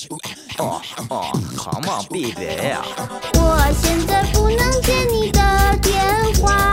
Come on， 必别呀！ 我现在不能接你的电话。